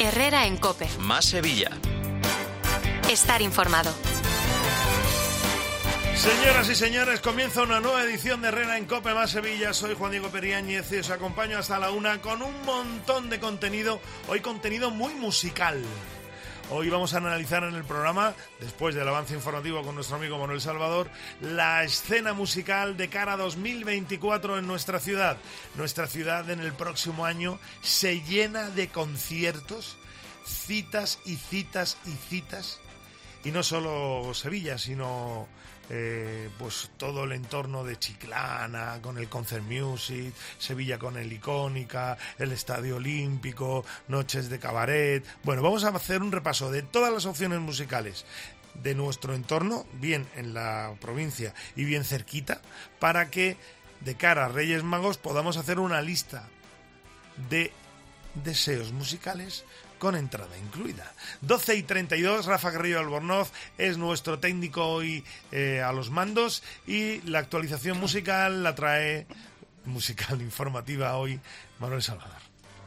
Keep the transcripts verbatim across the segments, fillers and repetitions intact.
Herrera en COPE. Más Sevilla. Estar informado. Señoras y señores, comienza una nueva edición de Herrera en COPE Más Sevilla. Soy Juan Diego Periáñez y os acompaño hasta la una con un montón de contenido. Hoy contenido muy musical. Hoy vamos a analizar en el programa, después del avance informativo con nuestro amigo Manuel Salvador, la escena musical de cara a dos mil veinticuatro en nuestra ciudad. Nuestra ciudad en el próximo año se llena de conciertos, citas y citas y citas. Y no solo Sevilla, sino eh, pues todo el entorno de Chiclana, con el Concert Music, Sevilla con el Icónica, el Estadio Olímpico, noches de cabaret. Bueno, vamos a hacer un repaso de todas las opciones musicales de nuestro entorno, bien en la provincia y bien cerquita, para que de cara a Reyes Magos podamos hacer una lista de deseos musicales con entrada incluida. doce y treinta y dos, Rafa Carrillo Albornoz es nuestro técnico hoy eh, a los mandos, y la actualización musical la trae, musical informativa hoy, Manuel Salvador.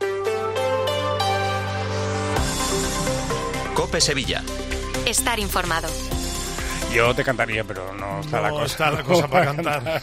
COPE Sevilla. Estar informado. Yo te cantaría, pero no está no la cosa. está la cosa para cantar.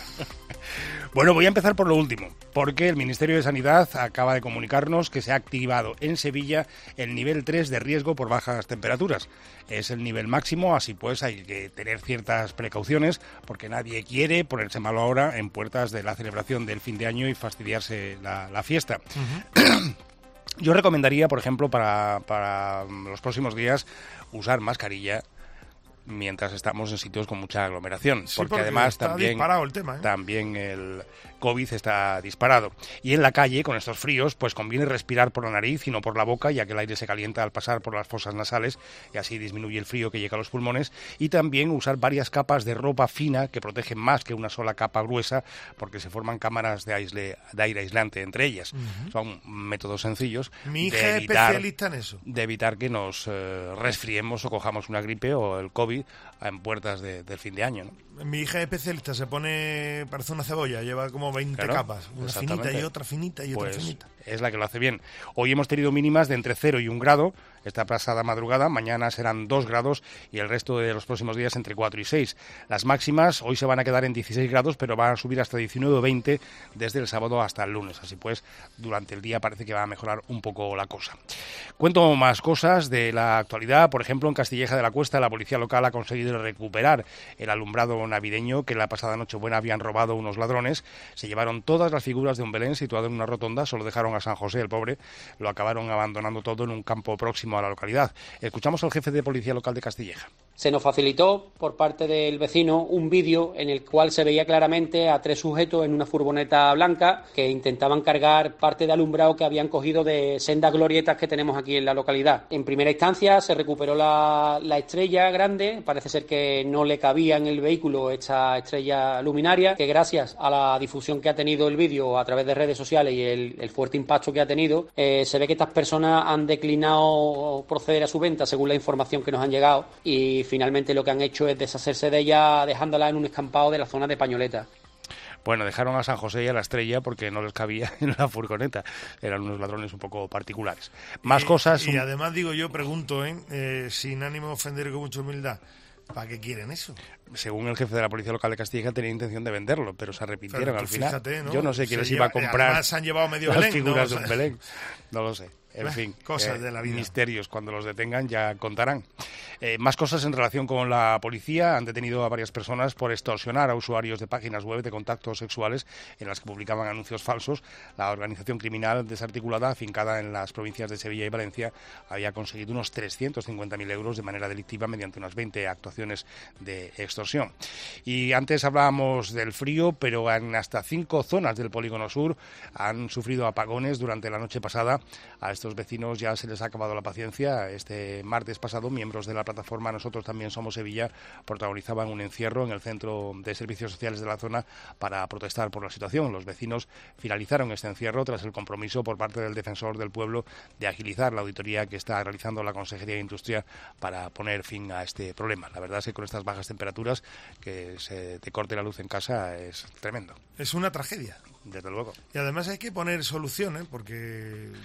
Bueno, voy a empezar por lo último, porque el Ministerio de Sanidad acaba de comunicarnos que se ha activado en Sevilla el nivel tres de riesgo por bajas temperaturas. Es el nivel máximo, así pues hay que tener ciertas precauciones, porque nadie quiere ponerse malo ahora en puertas de la celebración del fin de año y fastidiarse la, la fiesta. Uh-huh. Yo recomendaría, por ejemplo, para, para los próximos días, usar mascarilla mientras estamos en sitios con mucha aglomeración, sí, porque, porque además está también, disparado el tema, ¿eh? también el COVID está disparado. Y en la calle, con estos fríos, pues conviene respirar por la nariz y no por la boca, ya que el aire se calienta al pasar por las fosas nasales y así disminuye el frío que llega a los pulmones. Y también usar varias capas de ropa fina que protegen más que una sola capa gruesa, porque se forman cámaras de, aisle, de aire aislante entre ellas. Uh-huh. Son métodos sencillos. Mi hija de es evitar, especialista en eso. De evitar que nos eh, resfriemos o cojamos una gripe o el COVID en puertas de, del fin de año, ¿no? Mi hija es especialista, se pone, parece una cebolla, lleva como veinte claro, capas, una finita y otra finita y pues otra finita. Es la que lo hace bien. Hoy hemos tenido mínimas de entre cero y un grado, esta pasada madrugada, mañana serán dos grados y el resto de los próximos días entre cuatro y seis. Las máximas hoy se van a quedar en dieciséis grados, pero van a subir hasta diecinueve o veinte desde el sábado hasta el lunes. Así pues, durante el día parece que va a mejorar un poco la cosa. Cuento más cosas de la actualidad. Por ejemplo, en Castilleja de la Cuesta, la policía local ha conseguido recuperar el alumbrado navideño que la pasada Nochebuena habían robado unos ladrones. Se llevaron todas las figuras de un Belén situado en una rotonda, solo dejaron a San José, el pobre, lo acabaron abandonando todo en un campo próximo a la localidad. Escuchamos al jefe de policía local de Castilleja. Se nos facilitó por parte del vecino un vídeo en el cual se veía claramente a tres sujetos en una furgoneta blanca que intentaban cargar parte de alumbrado que habían cogido de sendas glorietas que tenemos aquí en la localidad. En primera instancia se recuperó la, la estrella grande, parece ser que no le cabía en el vehículo esta estrella luminaria, que gracias a la difusión que ha tenido el vídeo a través de redes sociales y el, el fuerte impacto que ha tenido, eh, se ve que estas personas han declinado proceder a su venta según la información que nos han llegado, y finalmente lo que han hecho es deshacerse de ella dejándola en un escampado de la zona de Pañoleta. Bueno, dejaron a San José y a la estrella porque no les cabía en la furgoneta. Eran unos ladrones un poco particulares. Más y, cosas... Y un... además digo yo, pregunto, ¿eh? Eh, sin ánimo de ofender y con mucha humildad, ¿para qué quieren eso? Según el jefe de la policía local de Castilleja, tenía intención de venderlo, pero se arrepintieron pero al final. Fíjate, ¿no? Yo no sé quién les lleva, iba a comprar. Además han llevado medio las Belén, figuras ¿no? de un Belén. No lo sé. En fin, cosas eh, de la vida. Misterios, cuando los detengan ya contarán. Eh, más cosas en relación con la policía. Han detenido a varias personas por extorsionar a usuarios de páginas web de contactos sexuales en las que publicaban anuncios falsos. La organización criminal desarticulada, afincada en las provincias de Sevilla y Valencia, había conseguido unos trescientos cincuenta mil euros de manera delictiva mediante unas veinte actuaciones de extorsión. Y antes hablábamos del frío, pero en hasta cinco zonas del Polígono Sur han sufrido apagones durante la noche pasada. A estos vecinos ya se les ha acabado la paciencia. Este martes pasado, miembros de la plataforma Nosotros También Somos Sevilla protagonizaban un encierro en el Centro de Servicios Sociales de la zona para protestar por la situación. Los vecinos finalizaron este encierro tras el compromiso por parte del Defensor del Pueblo de agilizar la auditoría que está realizando la Consejería de Industria para poner fin a este problema. La verdad es que con estas bajas temperaturas, que se te corte la luz en casa es tremendo. Es una tragedia. Desde luego. Y además hay que poner soluciones, porque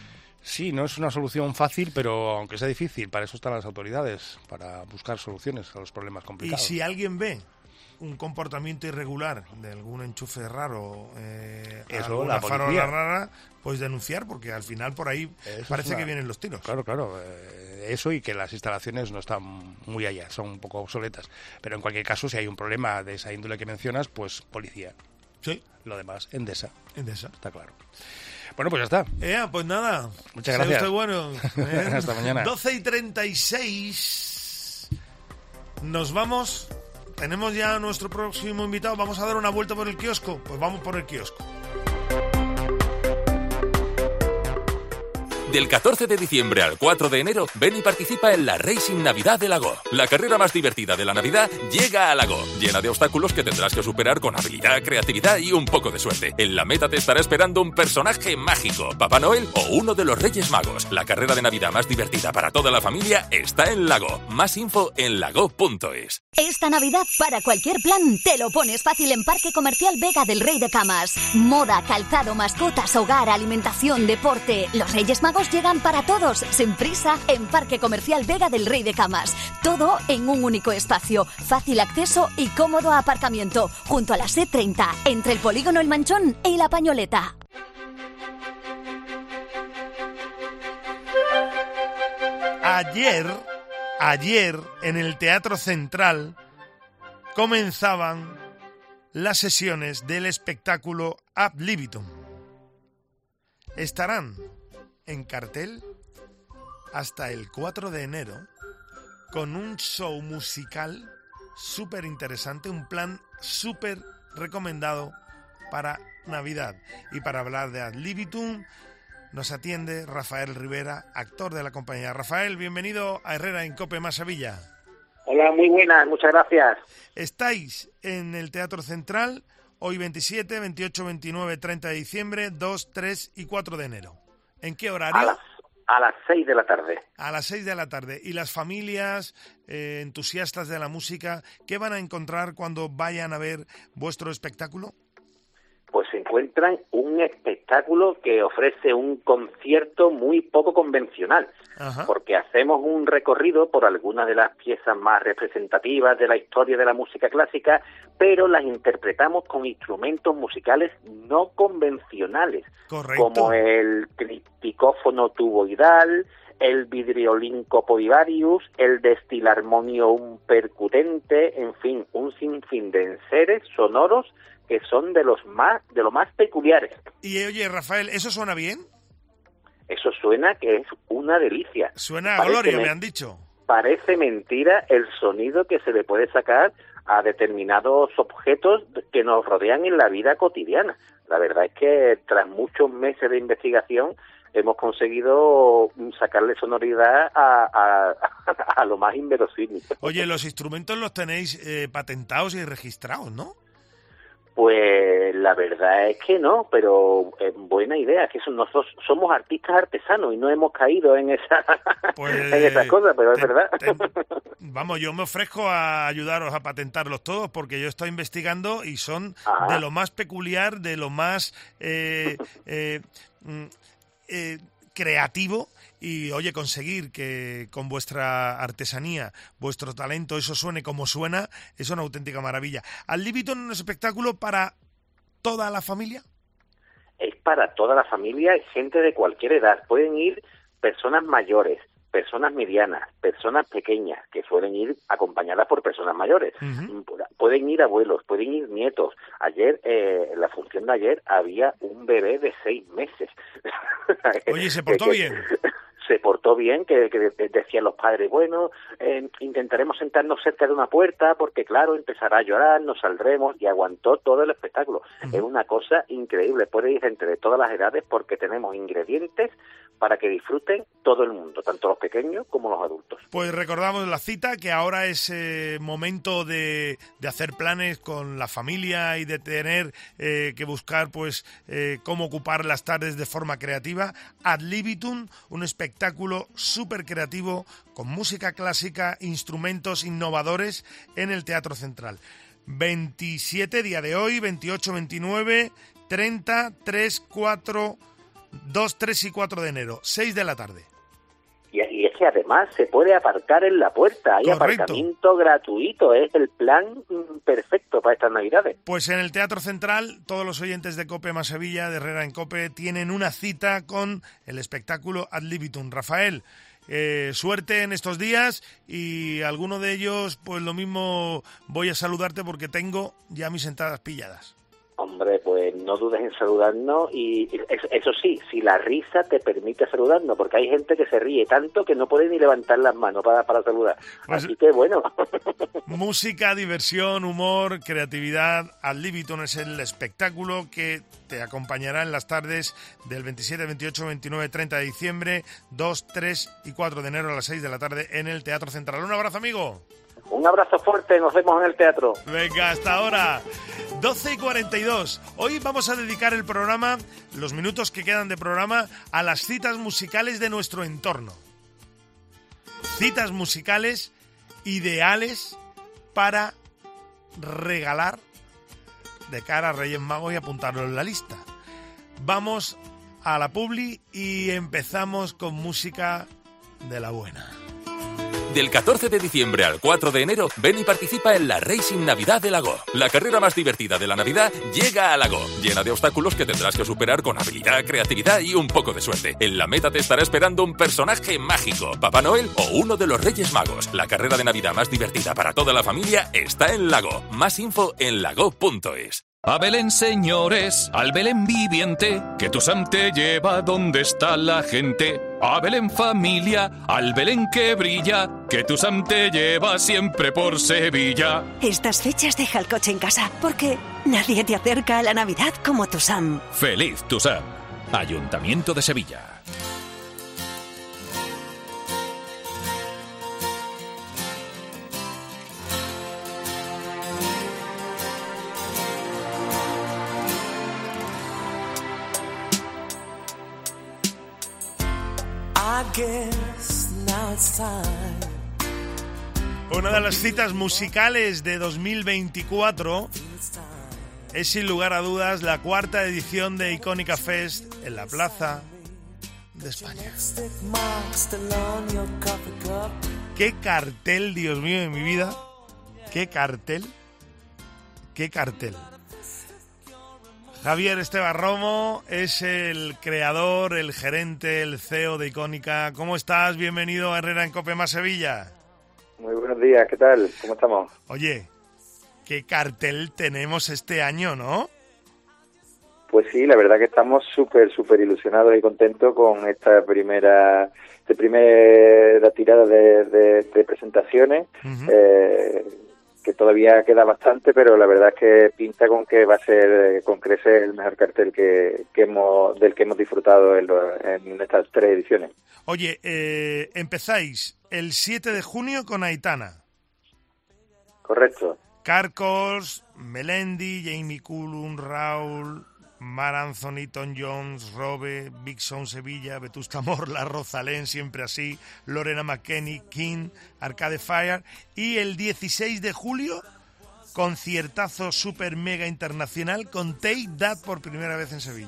Sí, no es una solución fácil, pero aunque sea difícil, para eso están las autoridades, para buscar soluciones a los problemas complicados. Y si alguien ve un comportamiento irregular de algún enchufe raro, eh, eso, alguna la farola policía. rara, pues denunciar, porque al final por ahí Eso parece es una... que vienen los tiros. Claro, claro, eh, eso y que las instalaciones no están muy allá, son un poco obsoletas. Pero en cualquier caso, si hay un problema de esa índole que mencionas, pues policía. Sí. Lo demás, Endesa. Endesa. Está claro. Bueno, pues ya está. Eh, pues nada. Muchas gracias. Sea usted bueno. ¿eh? Hasta mañana. doce y treinta y seis. Nos vamos. Tenemos ya a nuestro próximo invitado. Vamos a dar una vuelta por el kiosco. Pues vamos por el kiosco. Del catorce de diciembre al cuatro de enero, ven y participa en la Racing Navidad de Lago. La carrera más divertida de la Navidad llega a Lago, llena de obstáculos que tendrás que superar con habilidad, creatividad y un poco de suerte. En la meta te estará esperando un personaje mágico, Papá Noel o uno de los Reyes Magos. La carrera de Navidad más divertida para toda la familia está en Lago. Más info en lago punto es. Esta Navidad, para cualquier plan, te lo pones fácil en Parque Comercial Vega del Rey de Camas. Moda, calzado, mascotas, hogar, alimentación, deporte. Los Reyes Magos llegan para todos, sin prisa, en Parque Comercial Vega del Rey de Camas. Todo en un único espacio, fácil acceso y cómodo aparcamiento, junto a la C treinta, entre el polígono El Manchón y La Pañoleta. Ayer, ayer, en el Teatro Central, comenzaban las sesiones del espectáculo Ad Libitum. Estarán en cartel hasta el cuatro de enero con un show musical súper interesante, un plan súper recomendado para Navidad. Y para hablar de Ad Libitum nos atiende Rafael Rivera, actor de la compañía. Rafael, bienvenido a Herrera en COPE más Sevilla. Hola, muy buenas, muchas gracias. Estáis en el Teatro Central hoy veintisiete, veintiocho, veintinueve, treinta de diciembre, dos, tres y cuatro de enero. ¿En qué horario? A las, a las seis de la tarde. A las seis de la tarde. ¿Y las familias eh, entusiastas de la música, qué van a encontrar cuando vayan a ver vuestro espectáculo? Pues se encuentran un espectáculo que ofrece un concierto muy poco convencional. Ajá. Porque hacemos un recorrido por algunas de las piezas más representativas de la historia de la música clásica, pero las interpretamos con instrumentos musicales no convencionales. Correcto. Como el tripticófono tuboidal, el vidriolín copodivarius, el destilarmonium percutente, en fin, un sinfín de enseres sonoros que son de los más de lo más peculiares. Y oye, Rafael, ¿eso suena bien? Eso suena que es una delicia. Suena a gloria, me han dicho. Parece mentira el sonido que se le puede sacar a determinados objetos que nos rodean en la vida cotidiana. La verdad es que tras muchos meses de investigación hemos conseguido sacarle sonoridad a, a, a lo más inverosímil. Oye, los instrumentos los tenéis eh, patentados y registrados, ¿no? Pues la verdad es que no, pero es buena idea, que nosotros somos artistas artesanos y no hemos caído en esa pues, en esas cosas, pero te, es verdad. Te, vamos, yo me ofrezco a ayudaros a patentarlos todos porque yo estoy investigando y son Ajá. de lo más peculiar, de lo más eh, eh, eh, creativo. Y, oye, conseguir que con vuestra artesanía, vuestro talento, eso suene como suena, es una auténtica maravilla. ¿Ad Libitum es un espectáculo para toda la familia? Es para toda la familia y gente de cualquier edad. Pueden ir personas mayores, personas medianas, personas pequeñas, que suelen ir acompañadas por personas mayores. Uh-huh. Pueden ir abuelos, pueden ir nietos. Ayer, eh, en la función de ayer, había un bebé de seis meses. Oye, ¿se portó bien? Se portó bien, que, que decían los padres, bueno, eh, intentaremos sentarnos cerca de una puerta porque, claro, empezará a llorar, nos saldremos, y aguantó todo el espectáculo. Uh-huh. Es una cosa increíble, puede ir entre de todas las edades porque tenemos ingredientes para que disfruten todo el mundo, tanto los pequeños como los adultos. Pues recordamos la cita, que ahora es eh, momento de, de hacer planes con la familia y de tener eh, que buscar pues eh, cómo ocupar las tardes de forma creativa. Ad Libitum, un espectáculo súper creativo con música clásica, instrumentos innovadores en el Teatro Central. veintisiete, día de hoy, veintiocho, veintinueve, treinta, tres, cuatro dos, tres y cuatro de enero, seis de la tarde. Y, y es que además se puede aparcar en la puerta, hay Correcto. aparcamiento gratuito, es el plan mm, perfecto para estas Navidades. Pues en el Teatro Central, todos los oyentes de COPE más Sevilla, de Herrera en COPE, tienen una cita con el espectáculo Ad Libitum. Rafael, eh, suerte en estos días y alguno de ellos, pues lo mismo voy a saludarte porque tengo ya mis entradas pilladas. Hombre, pues no dudes en saludarnos y eso, eso sí, si la risa te permite saludarnos, porque hay gente que se ríe tanto que no puede ni levantar las manos para, para saludar. Pues, así que bueno. Música, diversión, humor, creatividad. Ad Libitum es el espectáculo que te acompañará en las tardes del veintisiete, veintiocho, veintinueve, treinta de diciembre, dos, tres y cuatro de enero a las seis de la tarde en el Teatro Central. Un abrazo, amigo. Un abrazo fuerte, nos vemos en el teatro. Venga, hasta ahora. doce y cuarenta y dos. Hoy vamos a dedicar el programa, los minutos que quedan de programa, a las citas musicales de nuestro entorno. Citas musicales ideales para regalar de cara a Reyes Magos y apuntarlo en la lista. Vamos a la publi y empezamos con música de la buena. Del catorce de diciembre al cuatro de enero, ven y participa en la Racing Navidad de Lago. La carrera más divertida de la Navidad llega a Lago, llena de obstáculos que tendrás que superar con habilidad, creatividad y un poco de suerte. En la meta te estará esperando un personaje mágico, Papá Noel o uno de los Reyes Magos. La carrera de Navidad más divertida para toda la familia está en Lago. Más info en lago punto es. A Belén, señores, al Belén viviente, que tu Sam te lleva donde está la gente. A Belén, familia, al Belén que brilla, que tu Sam te lleva siempre por Sevilla. Estas fechas deja el coche en casa, porque nadie te acerca a la Navidad como tu Sam. Feliz tu Sam. Ayuntamiento de Sevilla. Una de las citas musicales de dos mil veinticuatro es sin lugar a dudas la cuarta edición de Icónica Fest en la Plaza de España. ¡Qué cartel, Dios mío de mi vida! ¡Qué cartel! ¡Qué cartel! Javier Esteban Romo es el creador, el gerente, el C E O de Icónica. ¿Cómo estás? Bienvenido a Herrera en COPE más Sevilla. Muy buenos días, ¿qué tal? ¿Cómo estamos? Oye, qué cartel tenemos este año, ¿no? Pues sí, la verdad que estamos súper, súper ilusionados y contentos con esta primera, esta primera tirada de, de, de presentaciones. Uh-huh. eh, que todavía queda bastante, pero la verdad es que pinta con que va a ser con creces el mejor cartel que, que hemos del que hemos disfrutado en, lo, en estas tres ediciones. Oye, eh, empezáis el siete de junio con Aitana. Correcto. Carcos, Melendi, Jamie Cullum, Raúl, Mar Anthony, Tom Jones, Robe, Big Sound Sevilla, Vetusta Morla, Rosalén, Siempre Así, Lorena McKennie, King, Arcade Fire. Y el dieciséis de julio, conciertazo super mega internacional con Take That por primera vez en Sevilla.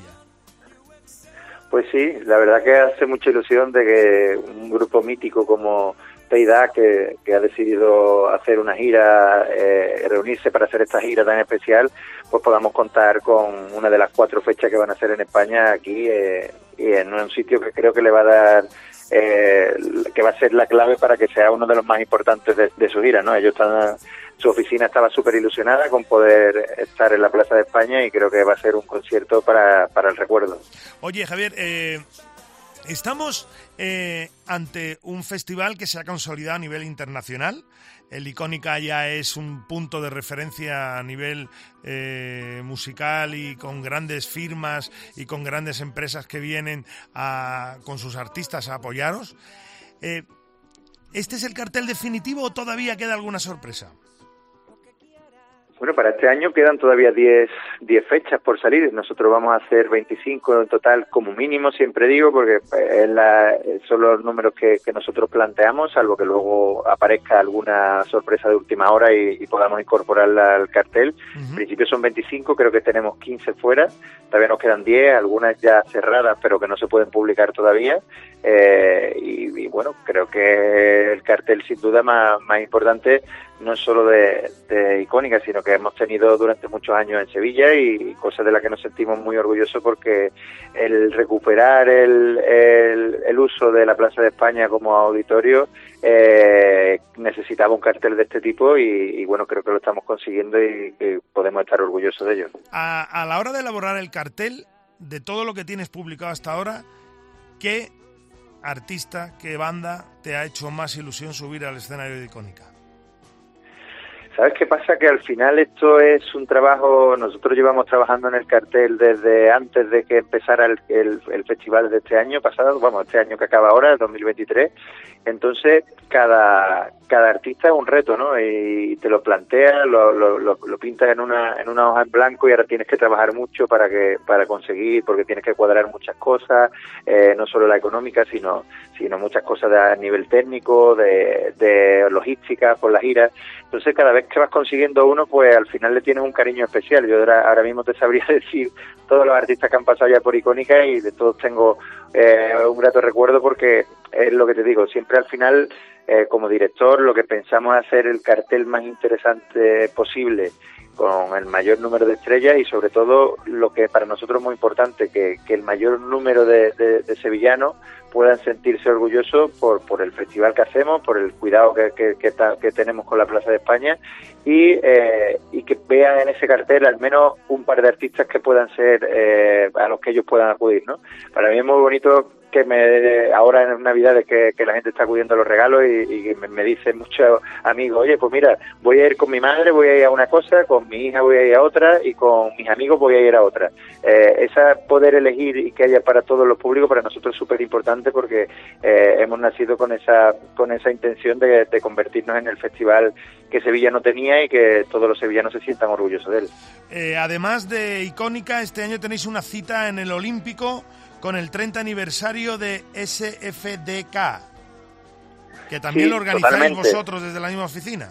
Pues sí, la verdad que hace mucha ilusión de que un grupo mítico como Take That, que, que ha decidido hacer una gira, eh, reunirse para hacer esta gira tan especial, pues podamos contar con una de las cuatro fechas que van a hacer en España aquí eh, y en un sitio que creo que le va a dar, eh, que va a ser la clave para que sea uno de los más importantes de, de su gira, ¿no? Ellos están, su oficina estaba súper ilusionada con poder estar en la Plaza de España y creo que va a ser un concierto para, para el recuerdo. Oye, Javier, eh... Estamos eh, ante un festival que se ha consolidado a nivel internacional. El Icónica ya es un punto de referencia a nivel eh, musical y con grandes firmas y con grandes empresas que vienen a, con sus artistas a apoyaros. Eh, ¿Este es el cartel definitivo o todavía queda alguna sorpresa? Bueno, para este año quedan todavía diez fechas por salir. Nosotros vamos a hacer veinticinco en total como mínimo, siempre digo, porque es la, son los números que, que nosotros planteamos, salvo que luego aparezca alguna sorpresa de última hora y, y podamos incorporarla al cartel. Uh-huh. En principio son veinticinco, creo que tenemos quince fuera, todavía nos quedan diez, algunas ya cerradas, pero que no se pueden publicar todavía. Eh, y, y bueno, creo que el cartel sin duda más, más importante no es solo de, de Icónica, sino que hemos tenido durante muchos años en Sevilla y cosas de las que nos sentimos muy orgullosos, porque el recuperar el, el, el uso de la Plaza de España como auditorio eh, necesitaba un cartel de este tipo y, y bueno, creo que lo estamos consiguiendo y, y podemos estar orgullosos de ello. A, a la hora de elaborar el cartel, de todo lo que tienes publicado hasta ahora, ¿qué artista, qué banda te ha hecho más ilusión subir al escenario de Icónica? ¿Sabes qué pasa? Que al final esto es un trabajo, nosotros llevamos trabajando en el cartel desde antes de que empezara el, el, el festival de este año pasado, vamos, este año que acaba ahora, el dos mil veintitrés, entonces cada cada artista es un reto, ¿no? Y te lo planteas, lo, lo, lo, lo pintas en una en una hoja en blanco y ahora tienes que trabajar mucho para que para conseguir, porque tienes que cuadrar muchas cosas, eh, no solo la económica, sino sino muchas cosas de, a nivel técnico, de, de logística, por la gira. Entonces cada vez que vas consiguiendo uno, pues al final le tienes un cariño especial. Yo ahora, ahora mismo te sabría decir todos los artistas que han pasado ya por Icónica y de todos tengo eh, un grato recuerdo, porque es lo que te digo, siempre al final eh, como director lo que pensamos es hacer el cartel más interesante posible, con el mayor número de estrellas y sobre todo lo que para nosotros es muy importante, que, que el mayor número de, de, de sevillanos puedan sentirse orgullosos por, por el festival que hacemos, por el cuidado que, que, que, ta, que tenemos con la Plaza de España y, eh, y que vean en ese cartel al menos un par de artistas que puedan ser eh, a los que ellos puedan acudir, ¿no? Para mí es muy bonito que me ahora en Navidades que, que la gente está acudiendo a los regalos y, y me, me dicen muchos amigos, oye, pues mira, voy a ir con mi madre, voy a ir a una cosa, con mi hija voy a ir a otra y con mis amigos voy a ir a otra. Eh, esa poder elegir y que haya para todos los públicos para nosotros es súper importante, porque eh, hemos nacido con esa con esa intención de, de convertirnos en el festival que Sevilla no tenía y que todos los sevillanos se sientan orgullosos de él. Eh, además de Icónica, este año tenéis una cita en el Olímpico con el treinta aniversario de S F D K, que también sí, lo organizáis totalmente vosotros desde la misma oficina.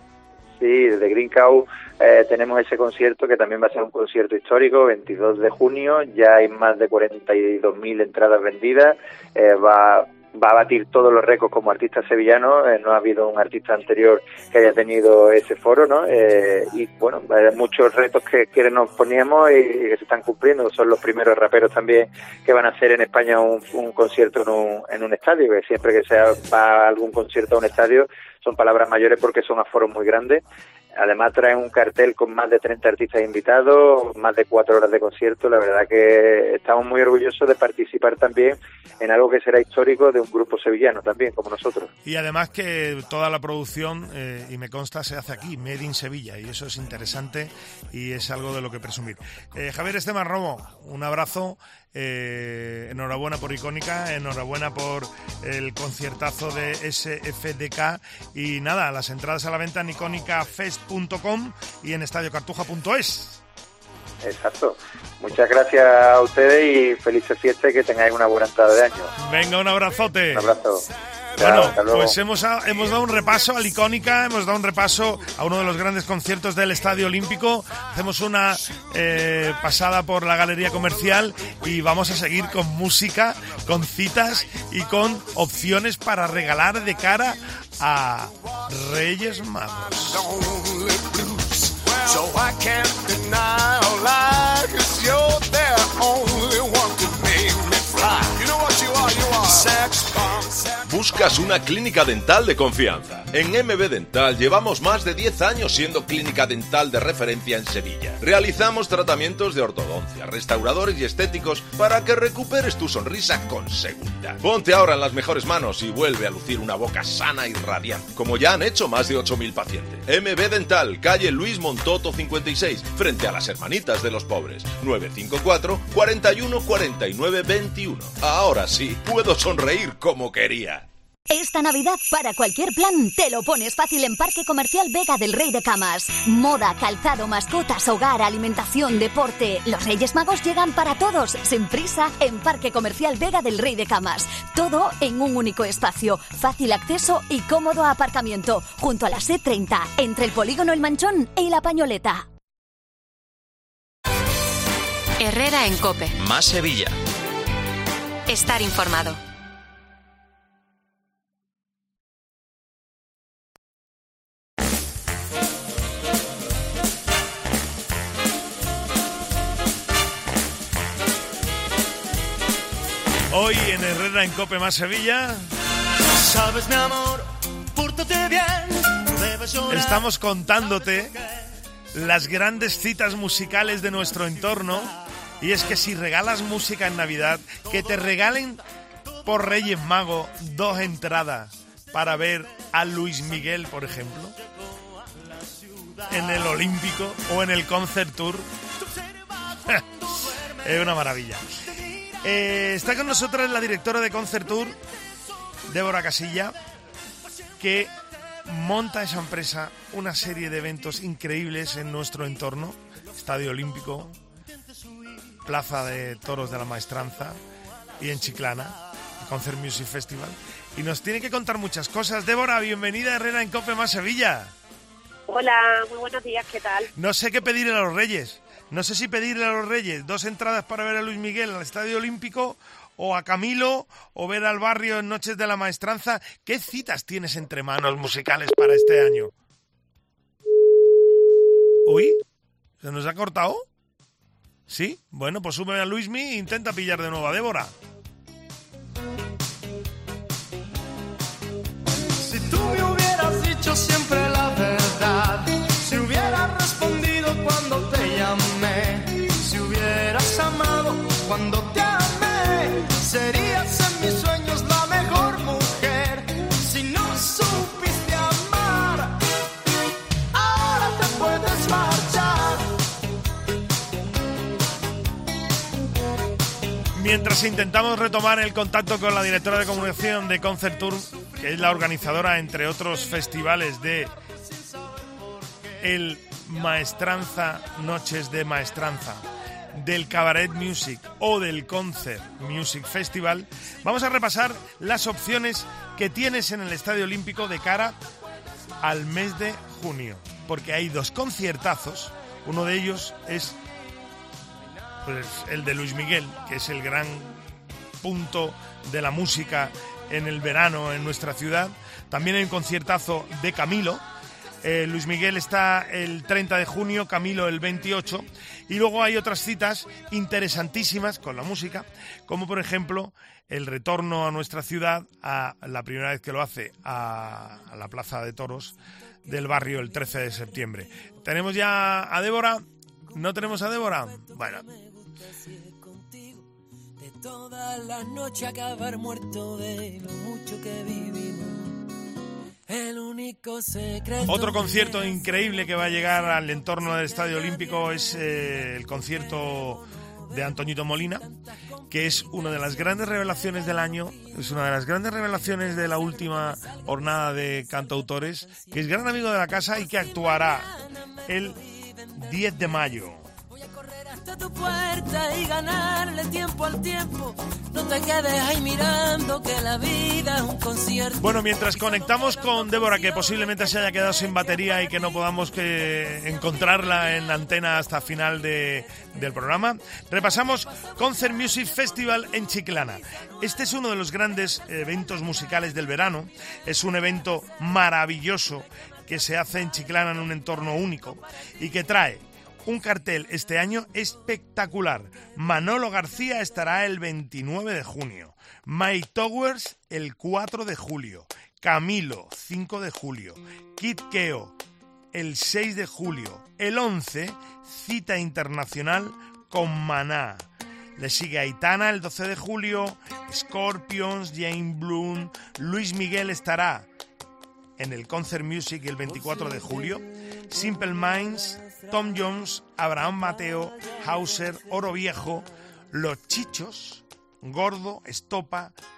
Sí, desde Green Cow eh, tenemos ese concierto que también va a ser un concierto histórico, veintidós de junio, ya hay más de cuarenta y dos mil entradas vendidas, eh, va... va a batir todos los récords como artista sevillano, eh, no ha habido un artista anterior que haya tenido ese foro, ¿no? Eh, y bueno, hay muchos retos que, que nos poníamos y, y que se están cumpliendo. Son los primeros raperos también que van a hacer en España un, un concierto en un, en un estadio, que siempre que sea va a algún concierto a un estadio son palabras mayores porque son aforos muy grandes. Además traen un cartel con más de treinta artistas invitados, más de cuatro horas de concierto. La verdad que estamos muy orgullosos de participar también en algo que será histórico de un grupo sevillano también, como nosotros. Y además que toda la producción, eh, y me consta, se hace aquí, Made in Sevilla, y eso es interesante y es algo de lo que presumir. Eh, Javier Esteban Romo, un abrazo. Eh, enhorabuena por Icónica, enhorabuena por el conciertazo de S F D K y nada, las entradas a la venta en icónica fest punto com y en estadio cartuja punto es. Exacto. Muchas gracias a ustedes y felices fiestas y que tengáis una buena entrada de año. Venga, un abrazote. Un abrazo. Bueno, Chao, pues hemos, hemos dado un repaso a la Icónica, hemos dado un repaso a uno de los grandes conciertos del Estadio Olímpico, hacemos una eh, pasada por la galería comercial y vamos a seguir con música, con citas y con opciones para regalar de cara a Reyes Magos. ¿Buscas una clínica dental de confianza? En M B Dental llevamos más de diez años siendo clínica dental de referencia en Sevilla. Realizamos tratamientos de ortodoncia, restauradores y estéticos para que recuperes tu sonrisa con seguridad. Ponte ahora en las mejores manos y vuelve a lucir una boca sana y radiante, como ya han hecho más de ocho mil pacientes. M B Dental, calle Luis Montoto cincuenta y seis, frente a las Hermanitas de los Pobres. nueve cinco cuatro, cuatro uno, cuatro nueve dos uno. Ahora sí, puedo sonreír como quería. Esta Navidad, para cualquier plan, te lo pones fácil en Parque Comercial Vega del Rey de Camas. Moda, calzado, mascotas, hogar, alimentación, deporte. Los Reyes Magos llegan para todos, sin prisa, en Parque Comercial Vega del Rey de Camas. Todo en un único espacio, fácil acceso y cómodo aparcamiento, junto a la C treinta, entre el polígono El Manchón y La Pañoleta. Herrera en COPE. Más Sevilla. Estar informado. Hoy en Herrera en COPE Más Sevilla. Sabes, mi amor, pórtate bien. Debes llorar. Estamos contándote las grandes citas musicales de nuestro entorno. Y es que si regalas música en Navidad, que te regalen por Reyes Magos dos entradas para ver a Luis Miguel, por ejemplo, en el Olímpico o en el Concert Tour. Es una maravilla. Eh, está con nosotros la directora de Concert Tour, Débora Casilla, que monta esa empresa una serie de eventos increíbles en nuestro entorno. Estadio Olímpico, Plaza de Toros de la Maestranza y en Chiclana, Concert Music Festival. Y nos tiene que contar muchas cosas. Débora, bienvenida a Herrera en COPE Más Sevilla. Hola, muy buenos días, ¿qué tal? No sé qué pedirle a los Reyes. No sé si pedirle a los Reyes dos entradas para ver a Luis Miguel al Estadio Olímpico, o a Camilo, o ver al Barrio en Noches de la Maestranza. ¿Qué citas tienes entre manos musicales para este año? Uy, ¿se nos ha cortado? ¿Sí? Bueno, pues sube a Luismi e intenta pillar de nuevo a Débora. Si tú me hubieras dicho siempre la verdad, si hubieras respondido cuando te llamé, si hubieras amado cuando te amé, serías en mis sueños la mejor mujer. Si no supiste amar, ahora te puedes marchar. Mientras intentamos retomar el contacto con la directora de comunicación de Concert Tour, que es la organizadora, entre otros festivales, de el Maestranza, Noches de Maestranza, del Cabaret Music o del Concert Music Festival, vamos a repasar las opciones que tienes en el Estadio Olímpico de cara al mes de junio, porque hay dos conciertazos. Uno de ellos es pues, el de Luis Miguel, que es el gran punto de la música en el verano en nuestra ciudad. También hay un conciertazo de Camilo. Eh, Luis Miguel está el treinta de junio, Camilo el veintiocho, y luego hay otras citas interesantísimas con la música, como por ejemplo el retorno a nuestra ciudad, a la primera vez que lo hace, a, a la Plaza de Toros del Barrio el trece de septiembre. ¿Tenemos ya a Débora? ¿No tenemos a Débora? Bueno. De toda la noche acabar muerto de lo mucho que vivimos. El único secreto. Otro concierto increíble que va a llegar al entorno del Estadio Olímpico es eh, el concierto de Antoñito Molina, que es una de las grandes revelaciones del año, es una de las grandes revelaciones de la última jornada de cantautores, que es gran amigo de la casa y que actuará el diez de mayo. Tu puerta y ganarle tiempo al tiempo. No te quedes ahí mirando que la vida es un concierto. Bueno, mientras conectamos con Débora, que posiblemente se haya quedado sin batería y que no podamos que encontrarla en la antena hasta final de, del programa, repasamos Concert Music Festival en Chiclana. Este es uno de los grandes eventos musicales del verano. Es un evento maravilloso que se hace en Chiclana en un entorno único y que trae un cartel este año espectacular. Manolo García estará el veintinueve de junio. Mike Towers el cuatro de julio. Camilo, cinco de julio. Kid Keo, el seis de julio. El once, cita internacional con Maná. Le sigue Aitana el doce de julio. Scorpions, Jane Bloom. Luis Miguel estará en el Concert Music el veinticuatro de julio. Simple Minds, Tom Jones, Abraham Mateo, Hauser, Oro Viejo, Los Chichos, Gordo, Estopa,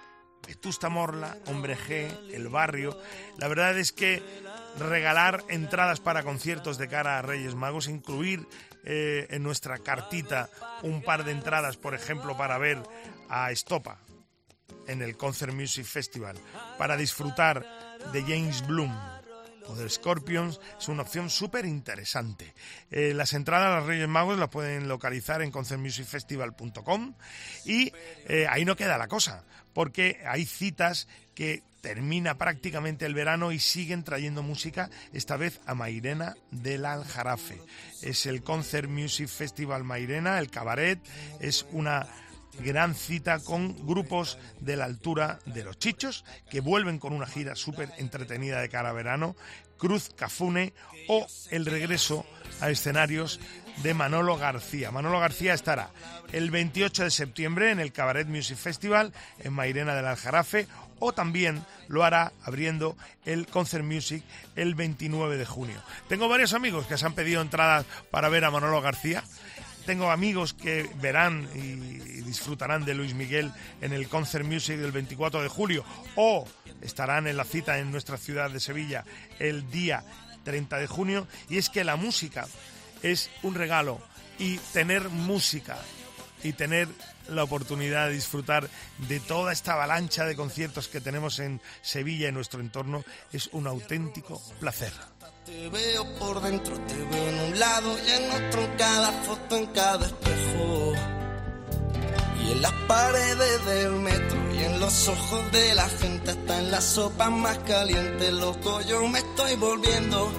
Vetusta Morla, Hombre G, El Barrio. La verdad es que regalar entradas para conciertos de cara a Reyes Magos, incluir eh, en nuestra cartita un par de entradas, por ejemplo, para ver a Estopa en el Concert Music Festival, para disfrutar de James Bloom o de Scorpions, es una opción súper interesante. Eh, las entradas a los Reyes Magos las pueden localizar en concert music festival punto com y eh, ahí no queda la cosa, porque hay citas que termina prácticamente el verano y siguen trayendo música, esta vez a Mairena del Aljarafe. Es el Concert Music Festival Mairena, el cabaret, es una gran cita con grupos de la altura de Los Chichos, que vuelven con una gira súper entretenida de cara a verano, Cruz Cafune o el regreso a escenarios de Manolo García. Manolo García estará el veintiocho de septiembre en el Cabaret Music Festival en Mairena del Aljarafe, o también lo hará abriendo el Concert Music el veintinueve de junio. Tengo varios amigos que se han pedido entradas para ver a Manolo García. Tengo amigos que verán y disfrutarán de Luis Miguel en el Concert Music del veinticuatro de julio o estarán en la cita en nuestra ciudad de Sevilla el día treinta de junio. Y es que la música es un regalo, y tener música y tener la oportunidad de disfrutar de toda esta avalancha de conciertos que tenemos en Sevilla y en nuestro entorno es un auténtico placer. Te veo por dentro, te veo en un lado y en otro, en cada foto, en cada espejo, y en las paredes del metro y en los ojos de la gente, hasta en la sopa más caliente, loco, yo me estoy volviendo.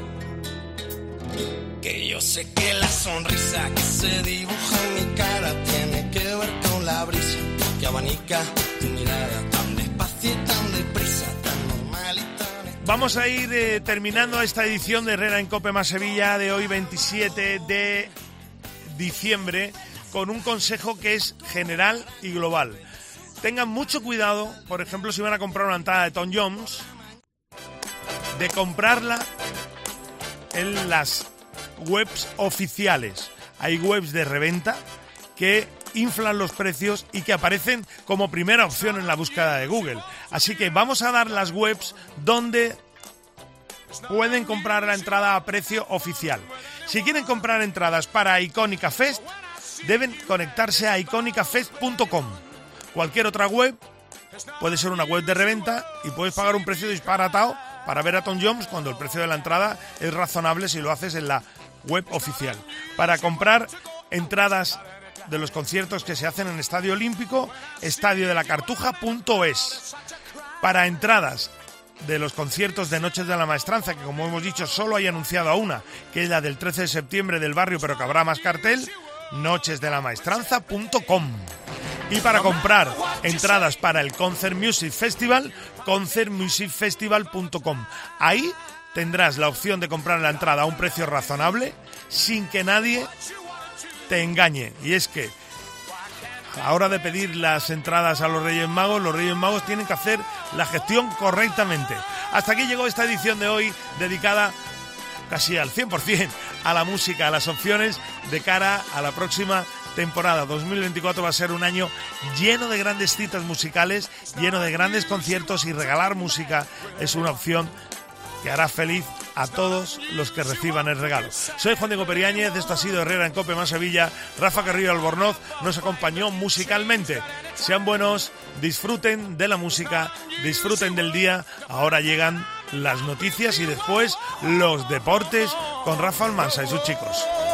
Que yo sé que la sonrisa que se dibuja en mi cara tiene que ver con la brisa que abanica tu mirada tan despacio y tan deprisa, tan normal y tan... Vamos a ir eh, terminando esta edición de Herrera en Cope más Sevilla de hoy veintisiete de diciembre con un consejo que es general y global. Tengan mucho cuidado, por ejemplo, si van a comprar una entrada de Tom Jones, de comprarla en las webs oficiales. Hay webs de reventa que inflan los precios y que aparecen como primera opción en la búsqueda de Google. Así que vamos a dar las webs donde pueden comprar la entrada a precio oficial. Si quieren comprar entradas para Icónica Fest, deben conectarse a icónica fest punto com. Cualquier otra web puede ser una web de reventa y puedes pagar un precio disparatado para ver a Tom Jones cuando el precio de la entrada es razonable si lo haces en la web oficial. Para comprar entradas de los conciertos que se hacen en Estadio Olímpico, estadio de la cartuja punto es. Para entradas de los conciertos de Noches de la Maestranza, que como hemos dicho solo hay anunciado una, que es la del trece de septiembre del Barrio, pero que habrá más cartel, noches de la maestranza punto com. Y para comprar entradas para el Concert Music Festival, concert music festival punto com. Ahí tendrás la opción de comprar la entrada a un precio razonable sin que nadie te engañe. Y es que a la hora de pedir las entradas a los Reyes Magos, los Reyes Magos tienen que hacer la gestión correctamente. Hasta aquí llegó esta edición de hoy dedicada casi al cien por ciento a la música, a las opciones de cara a la próxima temporada. dos mil veinticuatro va a ser un año lleno de grandes citas musicales, lleno de grandes conciertos, y regalar música es una opción que hará feliz a todos los que reciban el regalo. Soy Juan Diego Periáñez, esto ha sido Herrera en Cope más Sevilla. Rafa Carrillo Albornoz nos acompañó musicalmente. Sean buenos, disfruten de la música, disfruten del día. Ahora llegan las noticias y después los deportes con Rafa Almansa y sus chicos.